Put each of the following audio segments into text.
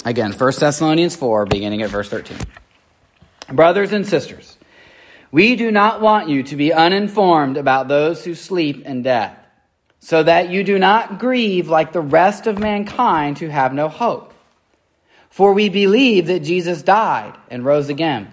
Again, 1 Thessalonians 4, beginning at verse 13. Brothers and sisters, we do not want you to be uninformed about those who sleep in death, so that you do not grieve like the rest of mankind who have no hope. For we believe that Jesus died and rose again.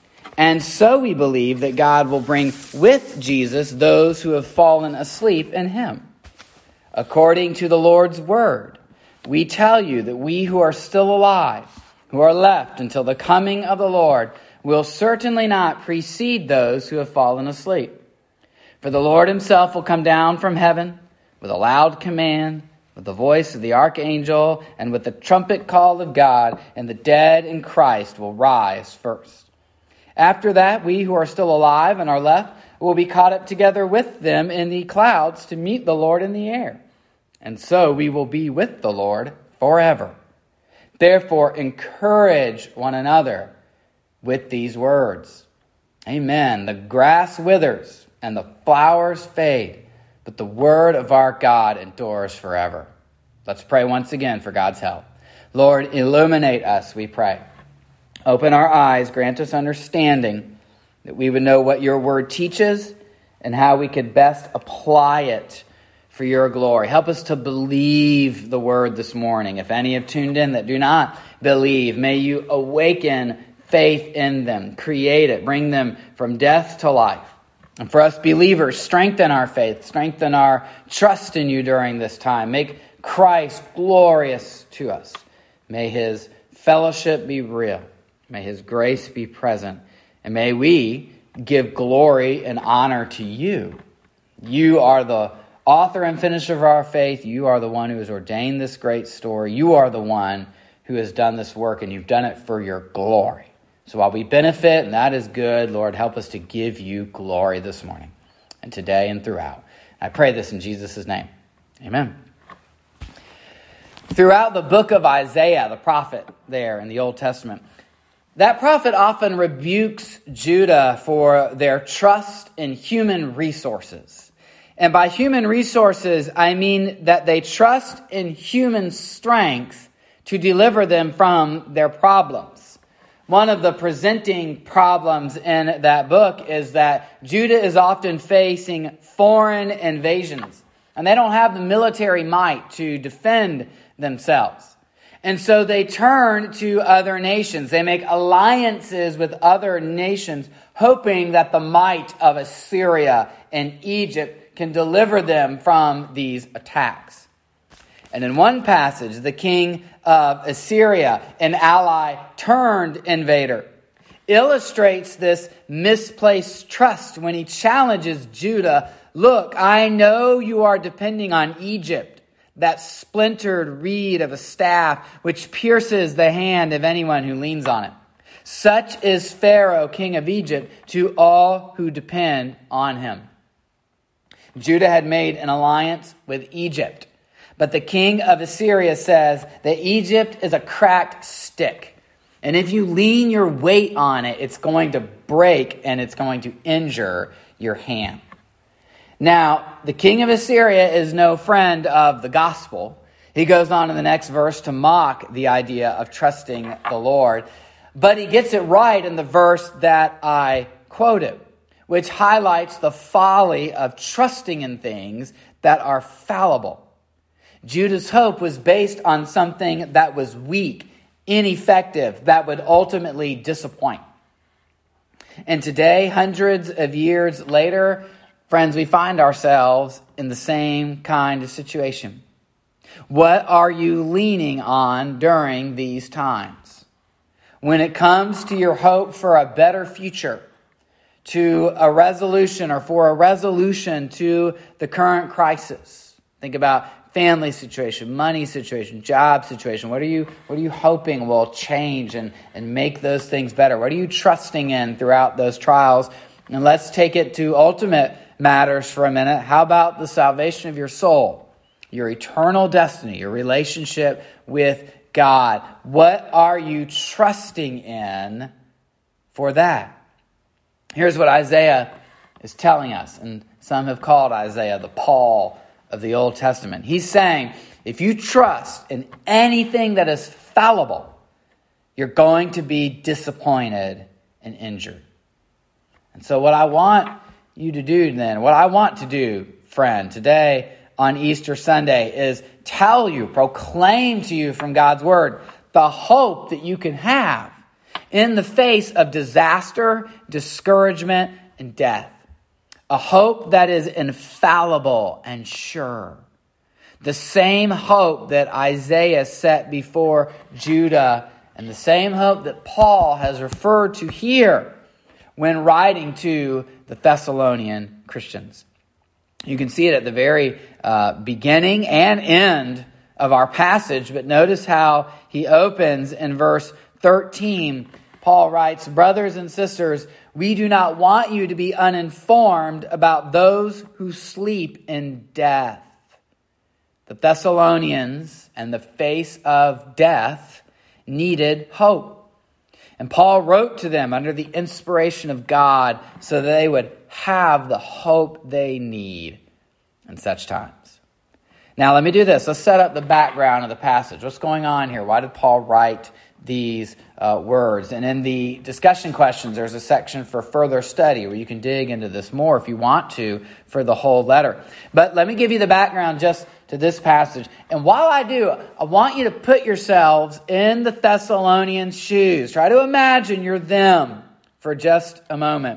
And so we believe that God will bring with Jesus those who have fallen asleep in him. According to the Lord's word, we tell you that we who are still alive, who are left until the coming of the Lord, will certainly not precede those who have fallen asleep. For the Lord himself will come down from heaven with a loud command, with the voice of the archangel, and with the trumpet call of God, and the dead in Christ will rise first. After that, we who are still alive and are left will be caught up together with them in the clouds to meet the Lord in the air. And so we will be with the Lord forever. Therefore, encourage one another with these words. Amen. The grass withers and the flowers fade, but the word of our God endures forever. Let's pray once again for God's help. Lord, illuminate us, we pray. Open our eyes, grant us understanding, that we would know what your word teaches and how we could best apply it for your glory. Help us to believe the word this morning. If any have tuned in that do not believe, may you awaken faith in them, create it, bring them from death to life. And for us believers, strengthen our faith, strengthen our trust in you during this time. Make Christ glorious to us. May his fellowship be real. May his grace be present. And may we give glory and honor to you. You are the author and finisher of our faith. You are the one who has ordained this great story. You are the one who has done this work, and you've done it for your glory. So while we benefit, and that is good, Lord, help us to give you glory this morning and today and throughout. I pray this in Jesus' name. Amen. Throughout the book of Isaiah, the prophet there in the Old Testament, that prophet often rebukes Judah for their trust in human resources. And by human resources, I mean that they trust in human strength to deliver them from their problems. One of the presenting problems in that book is that Judah is often facing foreign invasions, and they don't have the military might to defend themselves. And so they turn to other nations. They make alliances with other nations, hoping that the might of Assyria and Egypt can deliver them from these attacks. And in one passage, the king of Assyria, an ally turned invader, illustrates this misplaced trust when he challenges Judah. Look, I know you are depending on Egypt, that splintered reed of a staff which pierces the hand of anyone who leans on it. Such is Pharaoh, king of Egypt, to all who depend on him. Judah had made an alliance with Egypt. But the king of Assyria says that Egypt is a cracked stick. And if you lean your weight on it, it's going to break and it's going to injure your hand. Now, the king of Assyria is no friend of the gospel. He goes on in the next verse to mock the idea of trusting the Lord. But he gets it right in the verse that I quoted, which highlights the folly of trusting in things that are fallible. Judah's hope was based on something that was weak, ineffective, that would ultimately disappoint. And today, hundreds of years later, friends, we find ourselves in the same kind of situation. What are you leaning on during these times? When it comes to your hope for a better future, to a resolution or for a resolution to the current crisis. Think about family situation, money situation, job situation. What are you hoping will change and make those things better? What are you trusting in throughout those trials? And let's take it to ultimate matters for a minute. How about the salvation of your soul, your eternal destiny, your relationship with God? What are you trusting in for that? Here's what Isaiah is telling us, and some have called Isaiah the Paul of the Old Testament. He's saying, if you trust in anything that is fallible, You're going to be disappointed and injured. And so what I want you to do then, what I want to do, friend, today on Easter Sunday is tell you, proclaim to you from God's Word the hope that you can have in the face of disaster, discouragement, and death. A hope that is infallible and sure. The same hope that Isaiah set before Judah, and the same hope that Paul has referred to here when writing to the Thessalonian Christians. You can see it at the very beginning and end of our passage, but notice how he opens in verse 13. Paul writes, "Brothers and sisters, we do not want you to be uninformed about those who sleep in death." The Thessalonians, in the face of death, needed hope. And Paul wrote to them under the inspiration of God so that they would have the hope they need in such times. Now let me do this. Let's set up the background of the passage. What's going on here? Why did Paul write these words? And in the discussion questions, there's a section for further study where you can dig into this more if you want to for the whole letter. But let me give you the background just to this passage. And while I do, I want you to put yourselves in the Thessalonians' shoes. Try to imagine you're them for just a moment.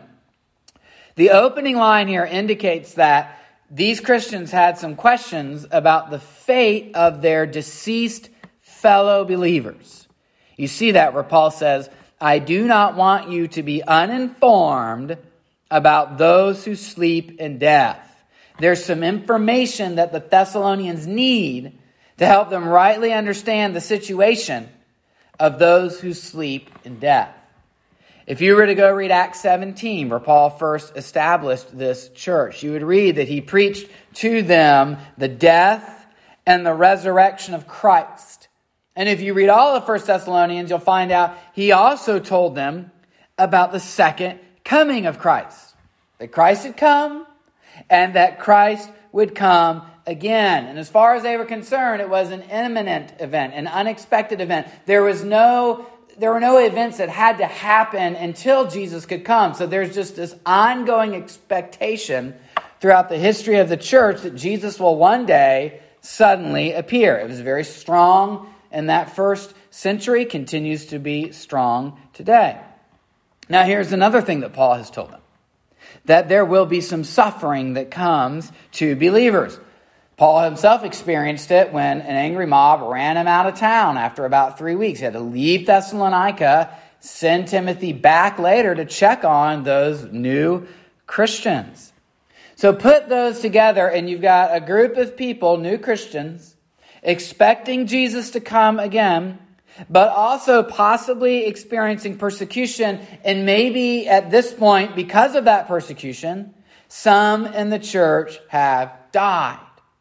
The opening line here indicates that these Christians had some questions about the fate of their deceased fellow believers. You see that where Paul says, "I do not want you to be uninformed about those who sleep in death." There's some information that the Thessalonians need to help them rightly understand the situation of those who sleep in death. If you were to go read Acts 17, where Paul first established this church, you would read that he preached to them the death and the resurrection of Christ. And if you read all of 1 Thessalonians, you'll find out he also told them about the second coming of Christ. That Christ had come and that Christ would come again. And as far as they were concerned, it was an imminent event, an unexpected event. There were no events that had to happen until Jesus could come. So there's just this ongoing expectation throughout the history of the church that Jesus will one day suddenly appear. It was very strong in that first century, continues to be strong today. Now here's another thing that Paul has told them. That there will be some suffering that comes to believers. Paul himself experienced it when an angry mob ran him out of town after about 3 weeks. He had to leave Thessalonica, send Timothy back later to check on those new Christians. So put those together and you've got a group of people, new Christians, expecting Jesus to come again, but also possibly experiencing persecution. And maybe at this point, because of that persecution, some in the church have died.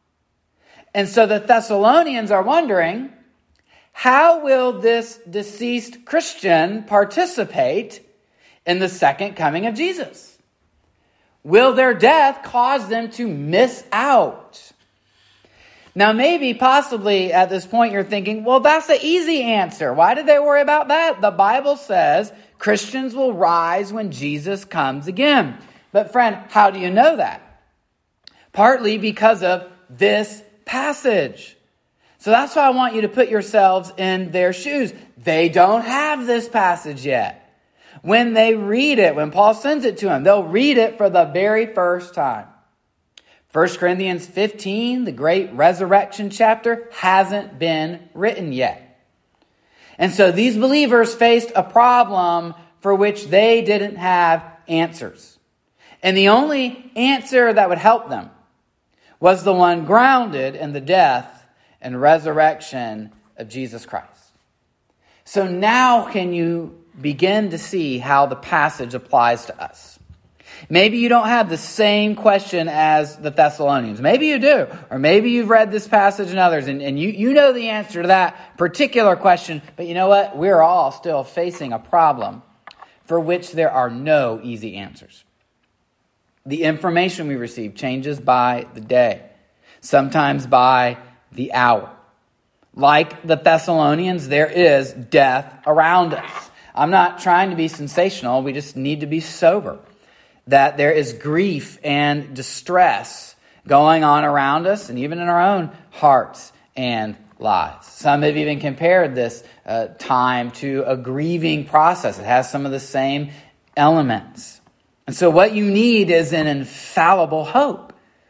And so the Thessalonians are wondering, how will this deceased Christian participate in the second coming of Jesus? Will their death cause them to miss out? Now, maybe, possibly, at this point, you're thinking, well, that's the easy answer. Why did they worry about that? The Bible says Christians will rise when Jesus comes again. But friend, how do you know that? Partly because of this passage. So that's why I want you to put yourselves in their shoes. They don't have this passage yet. When they read it, when Paul sends it to them, they'll read it for the very first time. 1 Corinthians 15, the great resurrection chapter, hasn't been written yet. And so these believers faced a problem for which they didn't have answers. And the only answer that would help them was the one grounded in the death and resurrection of Jesus Christ. So now can you begin to see how the passage applies to us? Maybe you don't have the same question as the Thessalonians. Maybe you do. Or maybe you've read this passage and others, and you know the answer to that particular question. But you know what? We're all still facing a problem for which there are no easy answers. The information we receive changes by the day, sometimes by the hour. Like the Thessalonians, there is death around us. I'm not trying to be sensational. We just need to be sober. That there is grief and distress going on around us and even in our own hearts and lives. Some have even compared this time to a grieving process. It has some of the same elements. And so what you need is an infallible hope.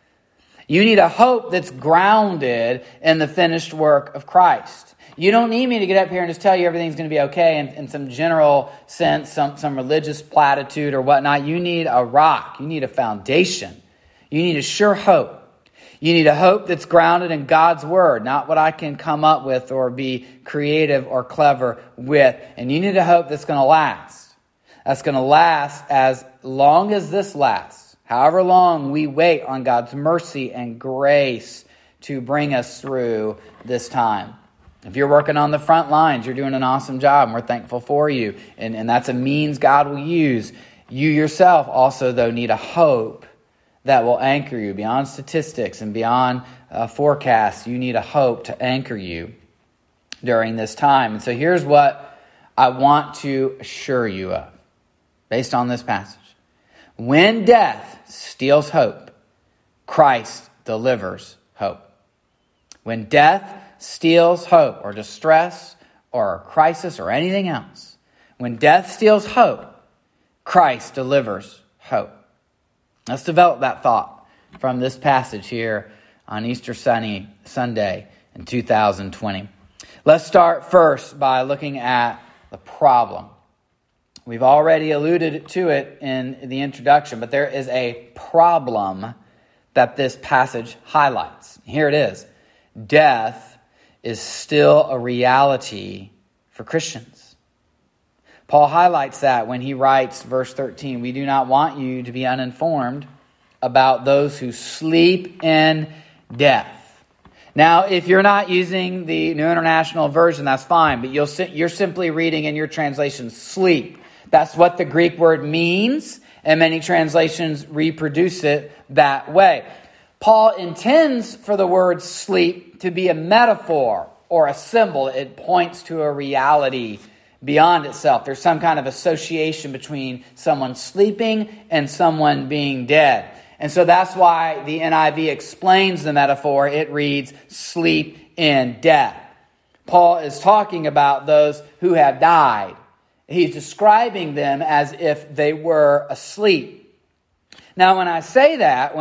You need a hope that's grounded in the finished work of Christ. You don't need me to get up here and just tell you everything's going to be okay in some general sense, some religious platitude or whatnot. You need a rock. You need a foundation. You need a sure hope. You need a hope that's grounded in God's word, not what I can come up with or be creative or clever with. And you need a hope that's going to last. That's going to last as long as this lasts. However long we wait on God's mercy and grace to bring us through this time. If you're working on the front lines, you're doing an awesome job, and we're thankful for you. And that's a means God will use. You yourself also, though, need a hope that will anchor you beyond statistics and beyond forecasts. You need a hope to anchor you during this time. And so here's what I want to assure you of, based on this passage. When death steals hope, Christ delivers hope. When death steals hope or distress or crisis or anything else, when death steals hope, Christ delivers hope. Let's develop that thought from this passage here on Easter Sunday in 2020. Let's start first by looking at the problem. We've already alluded to it in the introduction, but there is a problem that this passage highlights. Here it is. Death is still a reality for Christians. Paul highlights that when he writes, verse 13, we do not want you to be uninformed about those who sleep in death. Now, if you're not using the New International Version, that's fine, but you're simply reading in your translation, sleep. That's what the Greek word means, and many translations reproduce it that way. Paul intends for the word sleep to be a metaphor or a symbol. It points to a reality beyond itself. There's some kind of association between someone sleeping and someone being dead. And so that's why the NIV explains the metaphor. It reads, sleep in death. Paul is talking about those who have died. He's describing them as if they were asleep. Now, when I say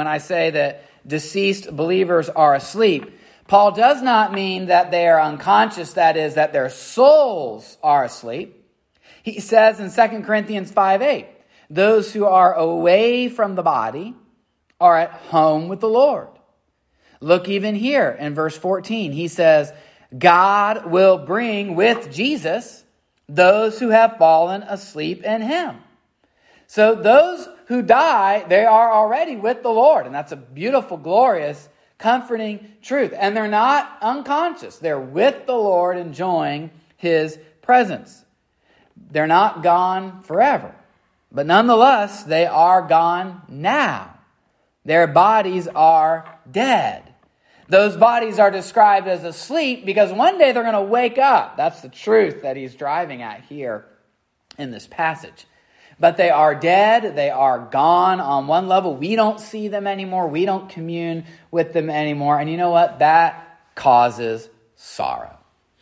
that deceased believers are asleep, Paul does not mean that they are unconscious, that is, that their souls are asleep. He says in 2 Corinthians 5:8, those who are away from the body are at home with the Lord. Look even here in verse 14. He says, God will bring with Jesus those who have fallen asleep in him. So those who die, they are already with the Lord. And that's a beautiful, glorious, comforting truth. And they're not unconscious. They're with the Lord, enjoying his presence. They're not gone forever. But nonetheless, they are gone now. Their bodies are dead. Those bodies are described as asleep because one day they're going to wake up. That's the truth that he's driving at here in this passage. But they are dead. They are gone on one level. We don't see them anymore. We don't commune with them anymore. And you know what? That causes sorrow.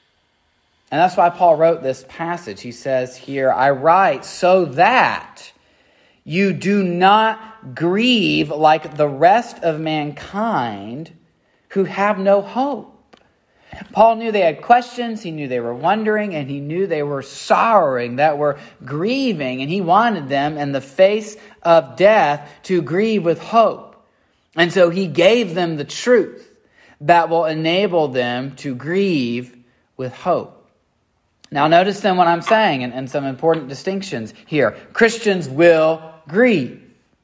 And that's why Paul wrote this passage. He says here, I write so that you do not grieve like the rest of mankind who have no hope. Paul knew they had questions, he knew they were wondering, and he knew they were sorrowing, that were grieving, and he wanted them in the face of death to grieve with hope. And so he gave them the truth that will enable them to grieve with hope. Now notice then what I'm saying and some important distinctions here. Christians will grieve.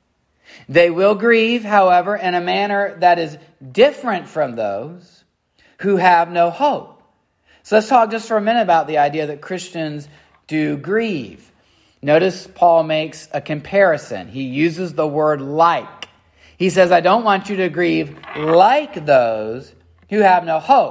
They will grieve, however, in a manner that is different from those who have no hope. So let's talk just for a minute about the idea that Christians do grieve. Notice Paul makes a comparison. He uses the word like. He says, I don't want you to grieve like those who have no hope.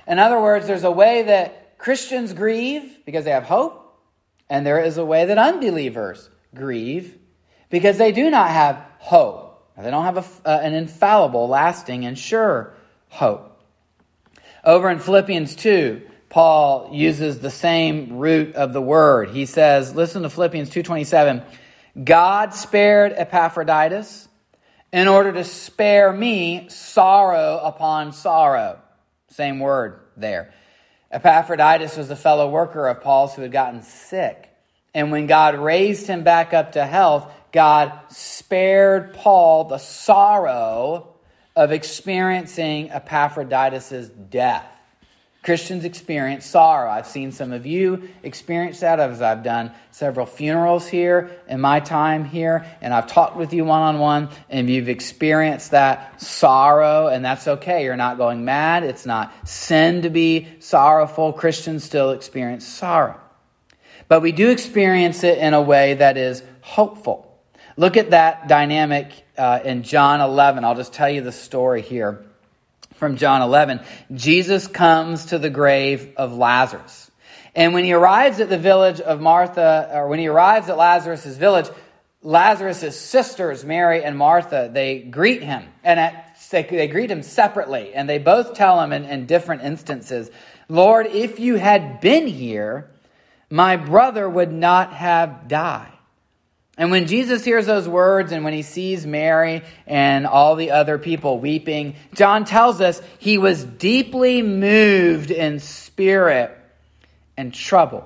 In other words, there's a way that Christians grieve because they have hope, and there is a way that unbelievers grieve because they do not have hope. They don't have an infallible, lasting, and sure hope. Over in Philippians 2, Paul uses the same root of the word. He says, listen to Philippians 2:27, God spared Epaphroditus in order to spare me sorrow upon sorrow. Same word there. Epaphroditus was a fellow worker of Paul's who had gotten sick. And when God raised him back up to health, God spared Paul the sorrow of experiencing Epaphroditus' death. Christians experience sorrow. I've seen some of you experience that as I've done several funerals here in my time here, and I've talked with you one-on-one, and you've experienced that sorrow, and that's okay. You're not going mad. It's not sin to be sorrowful. Christians still experience sorrow. But we do experience it in a way that is hopeful. Look at that dynamic in John 11. I'll just tell you the story here. From John 11, Jesus comes to the grave of Lazarus. And when he arrives at the village of Martha, or when he arrives at Lazarus' village, Lazarus' sisters, Mary and Martha, they greet him. And they greet him separately. And they both tell him in different instances, Lord, if you had been here, my brother would not have died. And when Jesus hears those words and when he sees Mary and all the other people weeping, John tells us he was deeply moved in spirit and troubled.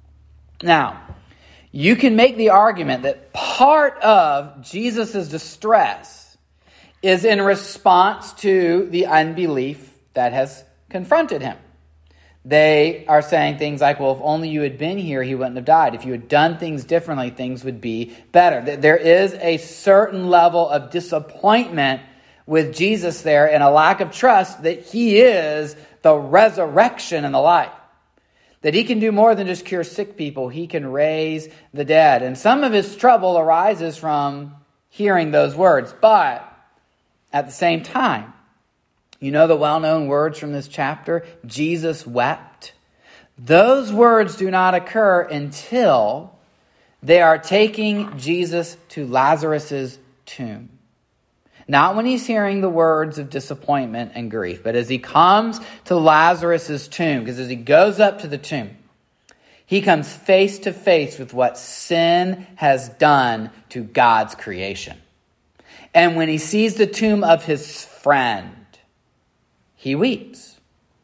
Now, you can make the argument that part of Jesus' distress is in response to the unbelief that has confronted him. They are saying things like, well, if only you had been here, he wouldn't have died. If you had done things differently, things would be better. There is a certain level of disappointment with Jesus there and a lack of trust that he is the resurrection and the life. That he can do more than just cure sick people. He can raise the dead. And some of his trouble arises from hearing those words. But at the same time, you know the well-known words from this chapter? Jesus wept. Those words do not occur until they are taking Jesus to Lazarus' tomb. Not when he's hearing the words of disappointment and grief, but as he comes to Lazarus' tomb, because as he goes up to the tomb, he comes face to face with what sin has done to God's creation. And when he sees the tomb of his friend, he weeps.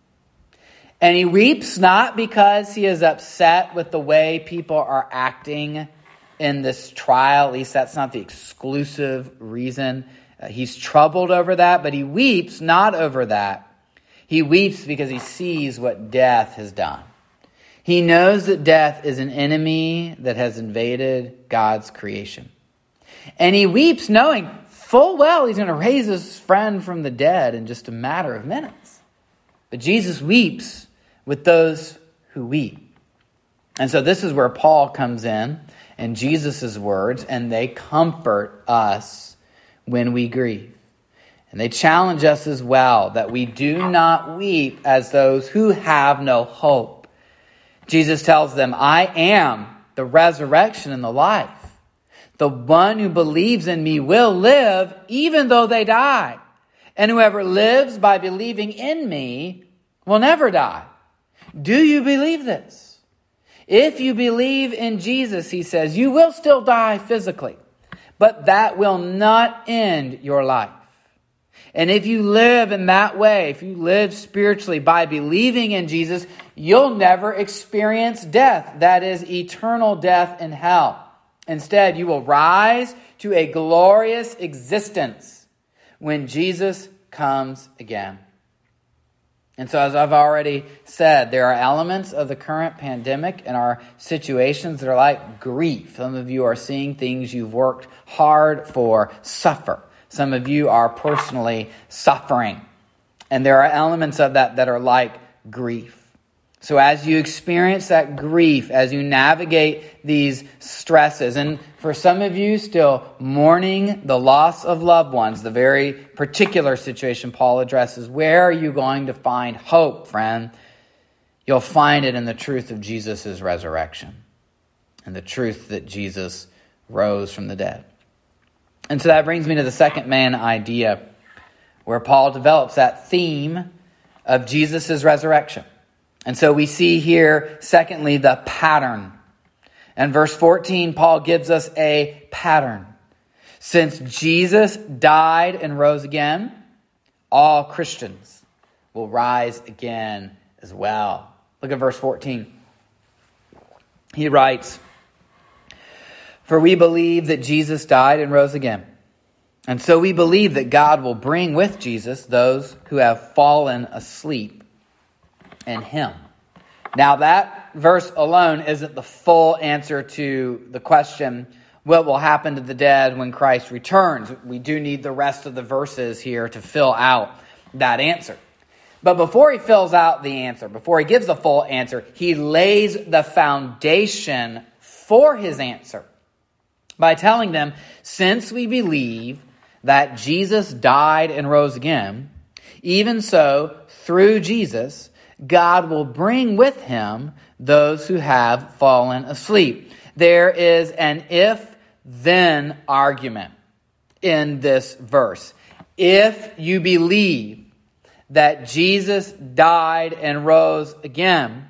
And he weeps not because he is upset with the way people are acting in this trial. At least that's not the exclusive reason. He's troubled over that, but he weeps not over that. He weeps because he sees what death has done. He knows that death is an enemy that has invaded God's creation. And he weeps knowing full well he's going to raise his friend from the dead in just a matter of minutes. But Jesus weeps with those who weep. And so this is where Paul comes in and Jesus' words, and they comfort us when we grieve. And they challenge us as well that we do not weep as those who have no hope. Jesus tells them, I am the resurrection and the life. The one who believes in me will live even though they die. And whoever lives by believing in me will never die. Do you believe this? If you believe in Jesus, he says, you will still die physically, but that will not end your life. And if you live in that way, if you live spiritually by believing in Jesus, you'll never experience death. That is eternal death in hell. Instead, you will rise to a glorious existence when Jesus comes again. And so, as I've already said, there are elements of the current pandemic and our situations that are like grief. Some of you are seeing things you've worked hard for suffer. Some of you are personally suffering. And there are elements of that that are like grief. So as you experience that grief, as you navigate these stresses, and for some of you still mourning the loss of loved ones, the very particular situation Paul addresses, where are you going to find hope, friend? You'll find it in the truth of Jesus' resurrection and the truth that Jesus rose from the dead. And so that brings me to the second main idea, where Paul develops that theme of Jesus' resurrection. And so we see here, secondly, the pattern. And verse 14, Paul gives us a pattern. Since Jesus died and rose again, all Christians will rise again as well. Look at verse 14. He writes, "For we believe that Jesus died and rose again. And so we believe that God will bring with Jesus those who have fallen asleep in him." Now that verse alone isn't the full answer to the question, what will happen to the dead when Christ returns? We do need the rest of the verses here to fill out that answer. But before he fills out the answer, before he gives the full answer, he lays the foundation for his answer by telling them, since we believe that Jesus died and rose again, even so, through Jesus, God will bring with him those who have fallen asleep. There is an if-then argument in this verse. If you believe that Jesus died and rose again,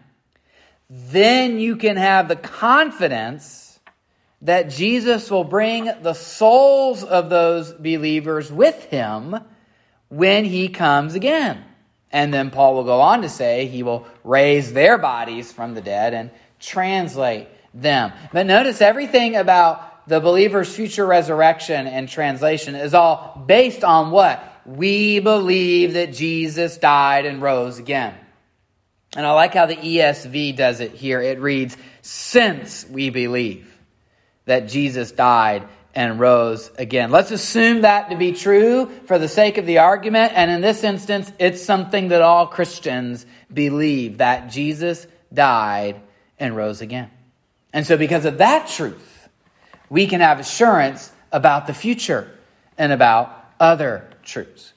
then you can have the confidence that Jesus will bring the souls of those believers with him when he comes again. And then Paul will go on to say he will raise their bodies from the dead and translate them. But notice everything about the believer's future resurrection and translation is all based on what? We believe that Jesus died and rose again. And I like how the ESV does it here. It reads, since we believe that Jesus died and rose again. Let's assume that to be true for the sake of the argument. And in this instance, it's something that all Christians believe, that Jesus died and rose again. And so because of that truth, we can have assurance about the future and about other truths.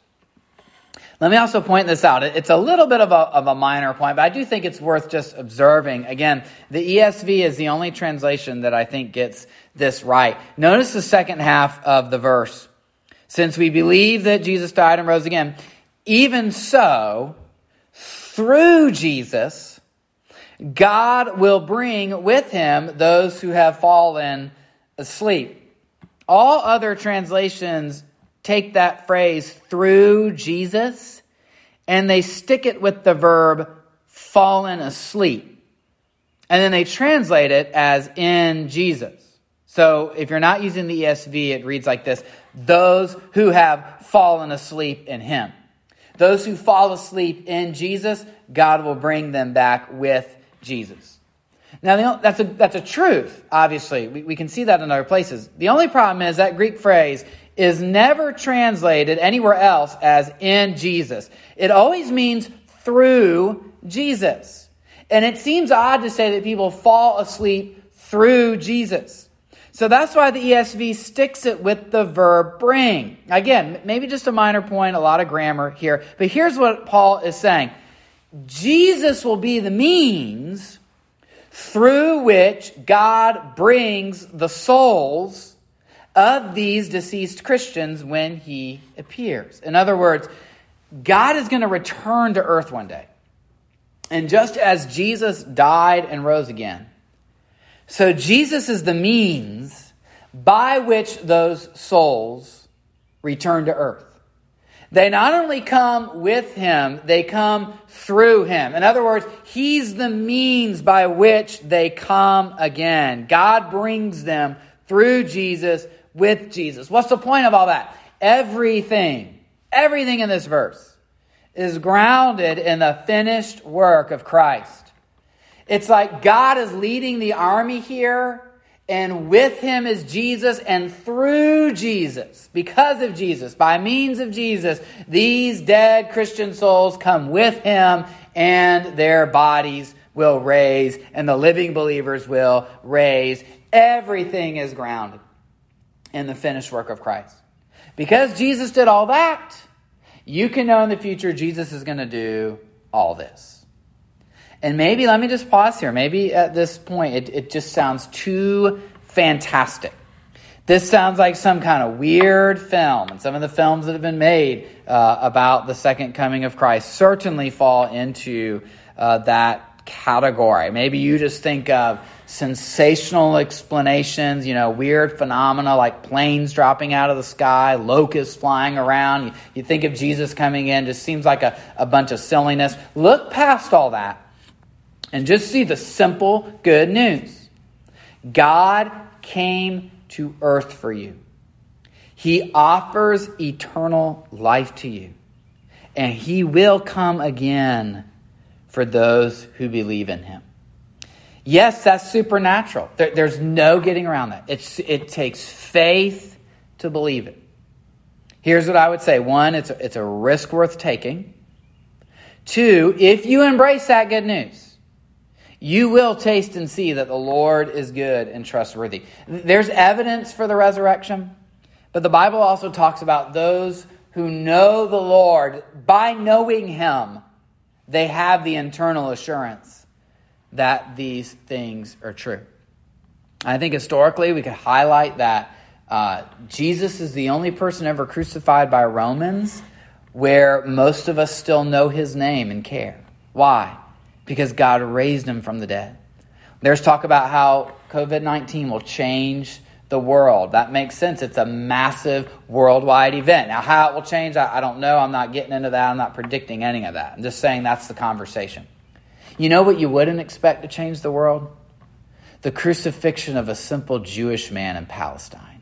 Let me also point this out. It's a little bit of a minor point, but I do think it's worth just observing. Again, the ESV is the only translation that I think gets this right. Notice the second half of the verse. Since we believe that Jesus died and rose again, even so, through Jesus, God will bring with him those who have fallen asleep. All other translations take that phrase, through Jesus, and they stick it with the verb fallen asleep. And then they translate it as in Jesus. So if you're not using the ESV, it reads like this: those who have fallen asleep in him. Those who fall asleep in Jesus, God will bring them back with Jesus. Now, that's a truth, obviously. We can see that in other places. The only problem is that Greek phrase is never translated anywhere else as in Jesus. It always means through Jesus. And it seems odd to say that people fall asleep through Jesus. So that's why the ESV sticks it with the verb bring. Again, maybe just a minor point, a lot of grammar here. But here's what Paul is saying. Jesus will be the means through which God brings the souls of these deceased Christians when he appears. In other words, God is going to return to earth one day. And just as Jesus died and rose again, so Jesus is the means by which those souls return to earth. They not only come with him, they come through him. In other words, he's the means by which they come again. God brings them through Jesus, with Jesus. What's the point of all that? Everything in this verse is grounded in the finished work of Christ. It's like God is leading the army here, and with him is Jesus, and through Jesus, because of Jesus, by means of Jesus, these dead Christian souls come with him, and their bodies will raise, and the living believers will raise. Everything is grounded in the finished work of Christ. Because Jesus did all that, you can know in the future Jesus is going to do all this. And maybe, let me just pause here. Maybe at this point, it just sounds too fantastic. This sounds like some kind of weird film. And some of the films that have been made about the second coming of Christ certainly fall into that category. Maybe you just think of sensational explanations, weird phenomena like planes dropping out of the sky, locusts flying around. You think of Jesus coming in, just seems like a bunch of silliness. Look past all that and just see the simple good news. God came to earth for you. He offers eternal life to you. And He will come again for those who believe in Him. Yes, that's supernatural. There's no getting around that. It takes faith to believe it. Here's what I would say. One, it's a risk worth taking. Two, if you embrace that good news, you will taste and see that the Lord is good and trustworthy. There's evidence for the resurrection, but the Bible also talks about those who know the Lord. By knowing Him, they have the internal assurance that these things are true. I think historically we could highlight that Jesus is the only person ever crucified by Romans where most of us still know His name and care. Why? Because God raised Him from the dead. There's talk about how COVID-19 will change the world. That makes sense. It's a massive worldwide event. Now, how it will change, I don't know. I'm not getting into that. I'm not predicting any of that. I'm just saying that's the conversation. You know what you wouldn't expect to change the world? The crucifixion of a simple Jewish man in Palestine.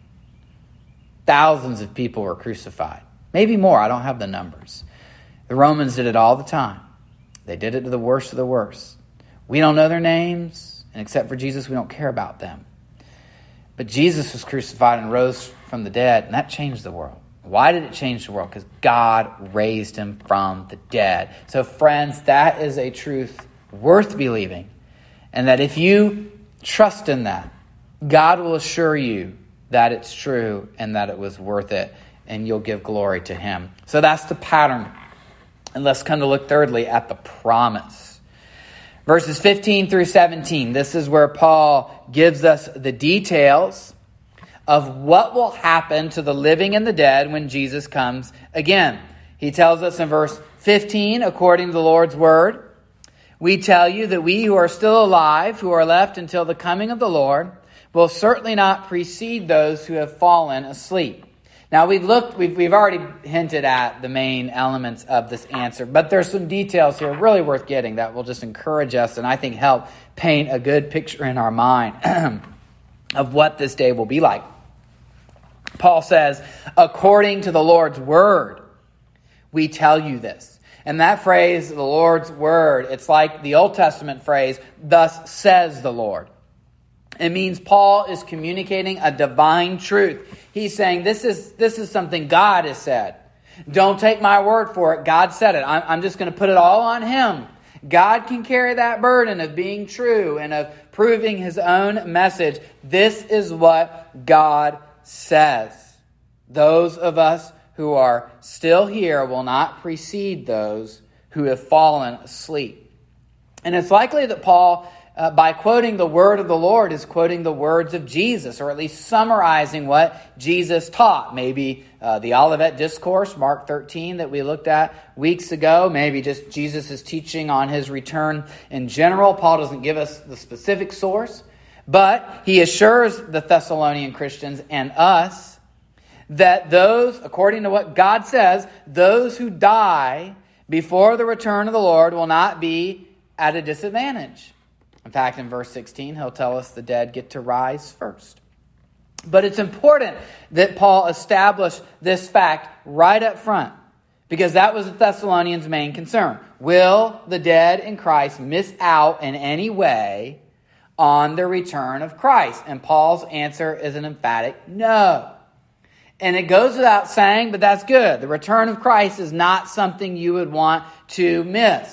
Thousands of people were crucified. Maybe more. I don't have the numbers. The Romans did it all the time. They did it to the worst of the worst. We don't know their names, and except for Jesus, we don't care about them. But Jesus was crucified and rose from the dead, and that changed the world. Why did it change the world? Because God raised Him from the dead. So friends, that is a truth worth believing. And that if you trust in that, God will assure you that it's true and that it was worth it, and you'll give glory to Him. So that's the pattern. And let's come to look thirdly at the promise. Verses 15 through 17. This is where Paul gives us the details of what will happen to the living and the dead when Jesus comes again. He tells us in verse 15, according to the Lord's word, we tell you that we who are still alive, who are left until the coming of the Lord, will certainly not precede those who have fallen asleep. Now we've already hinted at the main elements of this answer, but there's some details here really worth getting that will just encourage us and I think help paint a good picture in our mind of what this day will be like. Paul says, according to the Lord's word, we tell you this. And that phrase, the Lord's word, it's like the Old Testament phrase, thus says the Lord. It means Paul is communicating a divine truth. He's saying this is something God has said. Don't take my word for it. God said it. I'm just going to put it all on Him. God can carry that burden of being true and of proving His own message. This is what God says. Those of us who are still here will not precede those who have fallen asleep. And it's likely that Paul, by quoting the word of the Lord, is quoting the words of Jesus, or at least summarizing what Jesus taught. Maybe the Olivet Discourse, Mark 13, that we looked at weeks ago. Maybe just Jesus' teaching on His return in general. Paul doesn't give us the specific source, but he assures the Thessalonian Christians and us that those, according to what God says, those who die before the return of the Lord will not be at a disadvantage. In fact, in verse 16, he'll tell us the dead get to rise first. But it's important that Paul establish this fact right up front, because that was the Thessalonians' main concern. Will the dead in Christ miss out in any way on the return of Christ? And Paul's answer is an emphatic no. And it goes without saying, but that's good. The return of Christ is not something you would want to miss.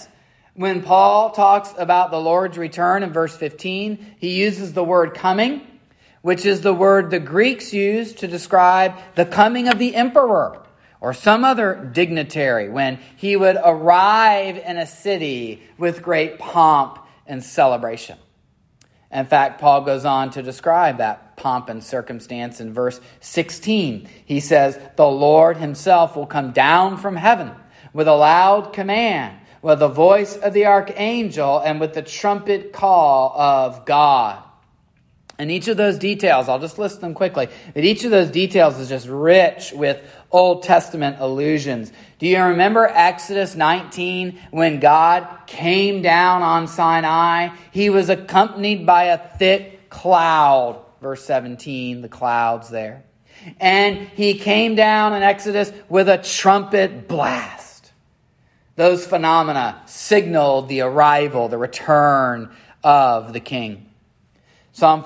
When Paul talks about the Lord's return in verse 15, he uses the word coming, which is the word the Greeks used to describe the coming of the emperor or some other dignitary when he would arrive in a city with great pomp and celebration. In fact, Paul goes on to describe that pomp and circumstance in verse 16. He says, "The Lord himself will come down from heaven with a loud command, with the voice of the archangel, and with the trumpet call of God." And each of those details, I'll just list them quickly, but each of those details is just rich with Old Testament allusions. Do you remember Exodus 19 when God came down on Sinai? He was accompanied by a thick cloud. Verse 17, the clouds there. And he came down in Exodus with a trumpet blast. Those phenomena signaled the arrival, the return of the King. Psalm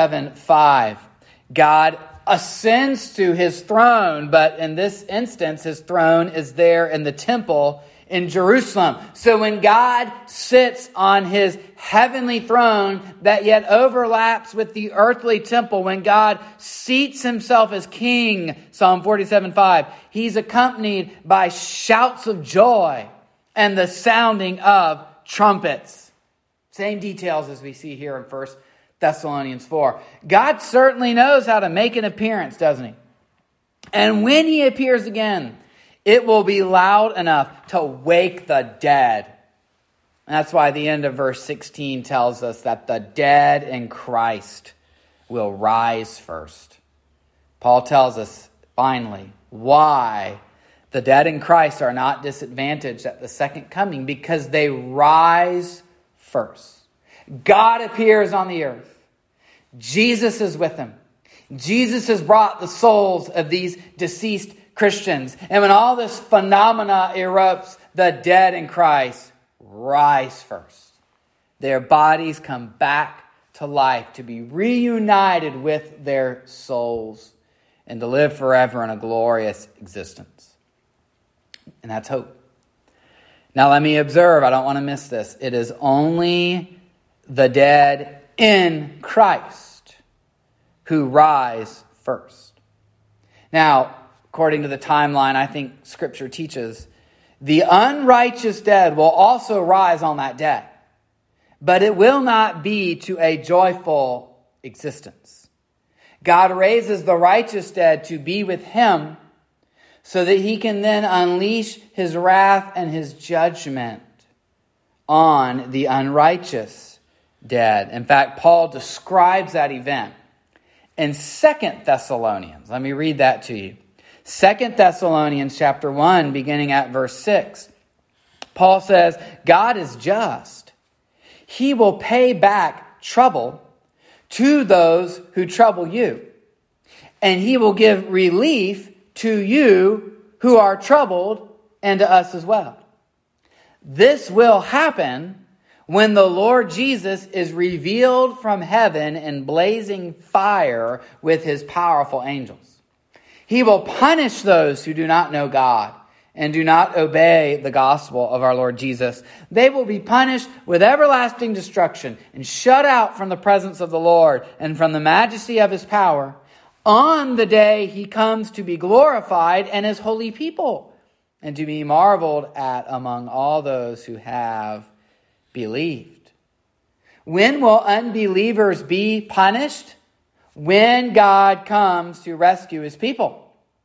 47:5. God ascends to his throne, but in this instance, his throne is there in the temple in Jerusalem. So when God sits on his heavenly throne that yet overlaps with the earthly temple, when God seats himself as king, Psalm 47:5, he's accompanied by shouts of joy and the sounding of trumpets. Same details as we see here in 1 Thessalonians 4. God certainly knows how to make an appearance, doesn't he? And when he appears again, it will be loud enough to wake the dead. And that's why the end of verse 16 tells us that the dead in Christ will rise first. Paul tells us, finally, why the dead in Christ are not disadvantaged at the second coming, because they rise first. God appears on the earth. Jesus is with him. Jesus has brought the souls of these deceased Christians. And when all this phenomena erupts, the dead in Christ rise first. Their bodies come back to life to be reunited with their souls and to live forever in a glorious existence. And that's hope. Now let me observe, I don't want to miss this. It is only the dead in Christ who rise first. Now, according to the timeline, I think Scripture teaches the unrighteous dead will also rise on that day, but it will not be to a joyful existence. God raises the righteous dead to be with him so that he can then unleash his wrath and his judgment on the unrighteous dead. In fact, Paul describes that event in 2 Thessalonians. Let me read that to you. 2 Thessalonians chapter 1, beginning at verse 6. Paul says, God is just. He will pay back trouble to those who trouble you, and he will give relief to you who are troubled, and to us as well. This will happen when the Lord Jesus is revealed from heaven in blazing fire with his powerful angels. He will punish those who do not know God and do not obey the gospel of our Lord Jesus. They will be punished with everlasting destruction and shut out from the presence of the Lord and from the majesty of his power on the day he comes to be glorified and his holy people and to be marveled at among all those who have believed. When will unbelievers be punished? When God comes to rescue his people.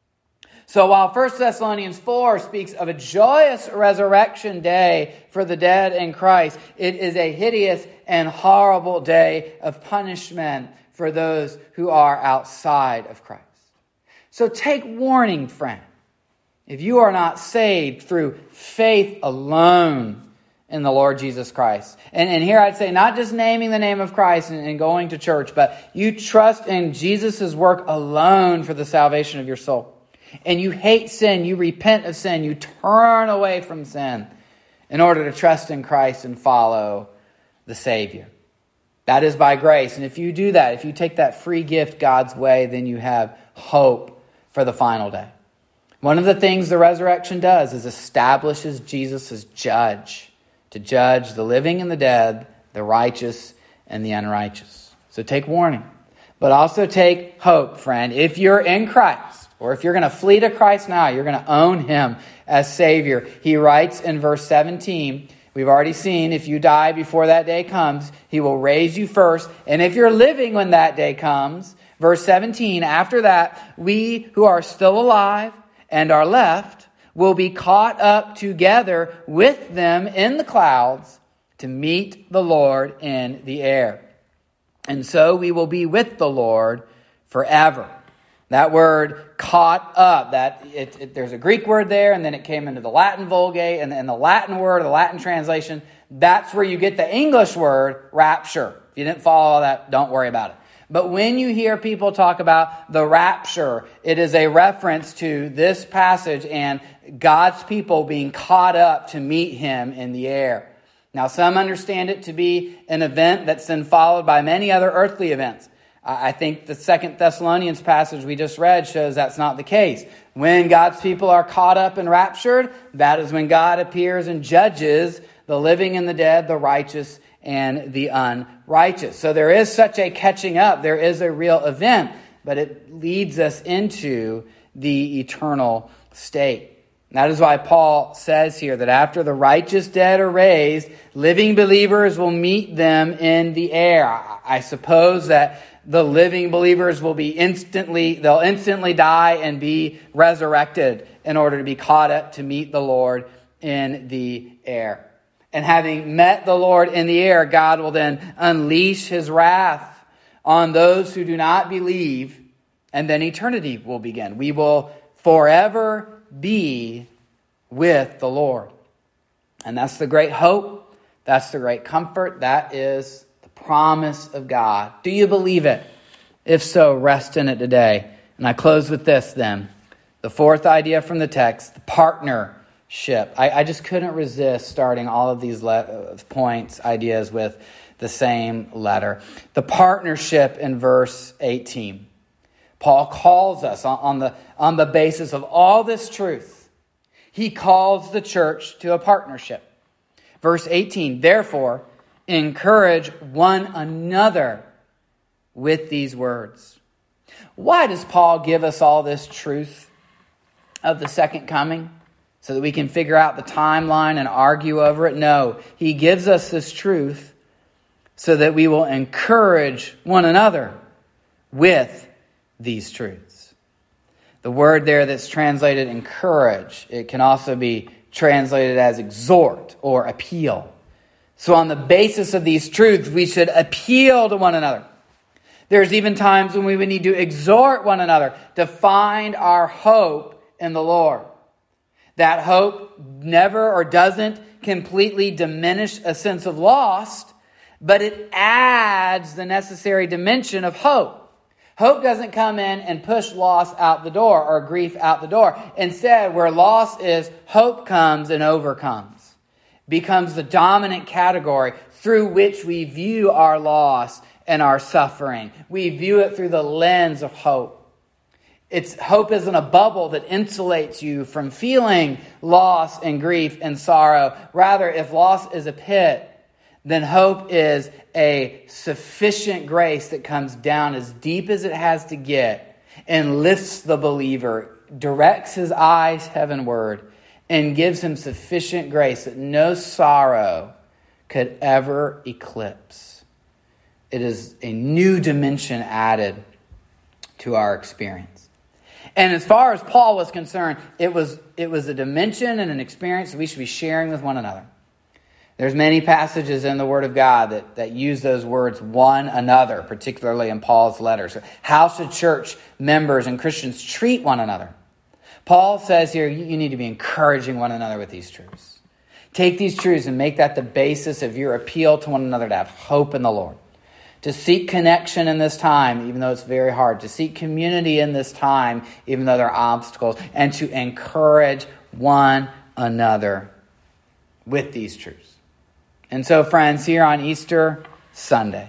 So while 1 Thessalonians 4 speaks of a joyous resurrection day for the dead in Christ, it is a hideous and horrible day of punishment for those who are outside of Christ. So take warning, friend. If you are not saved through faith alone in the Lord Jesus Christ. And here I'd say not just naming the name of Christ and going to church, but you trust in Jesus' work alone for the salvation of your soul. And you hate sin, you repent of sin, you turn away from sin in order to trust in Christ and follow the Savior. That is by grace. And if you do that, if you take that free gift God's way, then you have hope for the final day. One of the things the resurrection does is establishes Jesus as judge to judge the living and the dead, the righteous and the unrighteous. So take warning, but also take hope, friend. If you're in Christ, or if you're going to flee to Christ now, you're going to own him as Savior. He writes in verse 17, we've already seen, if you die before that day comes, he will raise you first. And if you're living when that day comes, verse 17, after that, we who are still alive and are left will be caught up together with them in the clouds to meet the Lord in the air. And so we will be with the Lord forever. That word caught up, there's a Greek word there, and then it came into the Latin Vulgate, and the Latin word, the Latin translation, that's where you get the English word rapture. If you didn't follow all that, don't worry about it. But when you hear people talk about the rapture, it is a reference to this passage and God's people being caught up to meet him in the air. Now, some understand it to be an event that's then followed by many other earthly events. I think the 2 Thessalonians passage we just read shows that's not the case. When God's people are caught up and raptured, that is when God appears and judges the living and the dead, the righteous and the unrighteous. So there is such a catching up. There is a real event, but it leads us into the eternal state. That is why Paul says here that after the righteous dead are raised, living believers will meet them in the air. I suppose that the living believers will they'll instantly die and be resurrected in order to be caught up to meet the Lord in the air. And having met the Lord in the air, God will then unleash his wrath on those who do not believe, and then eternity will begin. We will forever be with the Lord. And that's the great hope. That's the great comfort. That is the promise of God. Do you believe it? If so, rest in it today. And I close with this then. The fourth idea from the text, the partnership. I just couldn't resist starting all of these ideas with the same letter. The partnership in verse 18. Paul calls us on the basis of all this truth. He calls the church to a partnership. Verse 18, therefore, encourage one another with these words. Why does Paul give us all this truth of the second coming? So that we can figure out the timeline and argue over it? No, he gives us this truth so that we will encourage one another with these truths. The word there that's translated encourage, it can also be translated as exhort or appeal. So on the basis of these truths, we should appeal to one another. There's even times when we would need to exhort one another to find our hope in the Lord. That hope never or doesn't completely diminish a sense of loss, but it adds the necessary dimension of hope. Hope doesn't come in and push loss out the door or grief out the door. Instead, where loss is, hope comes and overcomes. Becomes the dominant category through which we view our loss and our suffering. We view it through the lens of hope. Hope isn't a bubble that insulates you from feeling loss and grief and sorrow. Rather, if loss is a pit, then hope is a sufficient grace that comes down as deep as it has to get and lifts the believer, directs his eyes heavenward, and gives him sufficient grace that no sorrow could ever eclipse. It is a new dimension added to our experience. And as far as Paul was concerned, it was a dimension and an experience that we should be sharing with one another. There's many passages in the Word of God that use those words, one another, particularly in Paul's letters. How should church members and Christians treat one another? Paul says here, you need to be encouraging one another with these truths. Take these truths and make that the basis of your appeal to one another to have hope in the Lord. To seek connection in this time, even though it's very hard. To seek community in this time, even though there are obstacles. And to encourage one another with these truths. And so, friends, here on Easter Sunday,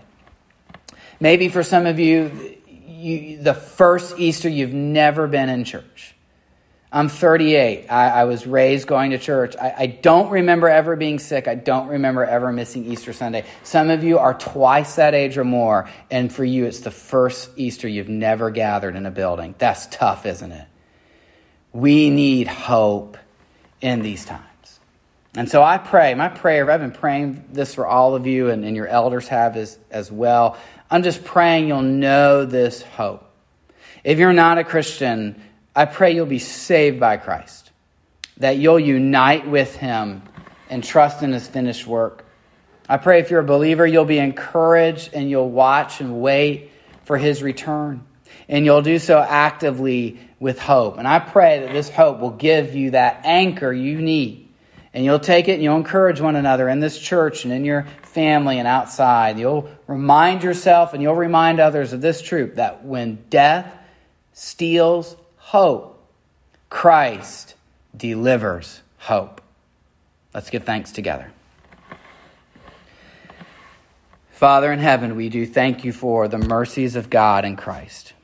maybe for some of you, the first Easter you've never been in church. I'm 38. I was raised going to church. I don't remember ever being sick. I don't remember ever missing Easter Sunday. Some of you are twice that age or more, and for you it's the first Easter you've never gathered in a building. That's tough, isn't it? We need hope in these times. And so I pray, my prayer, I've been praying this for all of you, and your elders have as well. I'm just praying you'll know this hope. If you're not a Christian, I pray you'll be saved by Christ, that you'll unite with him and trust in his finished work. I pray if you're a believer, you'll be encouraged and you'll watch and wait for his return. And you'll do so actively with hope. And I pray that this hope will give you that anchor you need. And you'll take it and you'll encourage one another in this church and in your family and outside. You'll remind yourself and you'll remind others of this truth, that when death steals hope, Christ delivers hope. Let's give thanks together. Father in heaven, we do thank you for the mercies of God in Christ.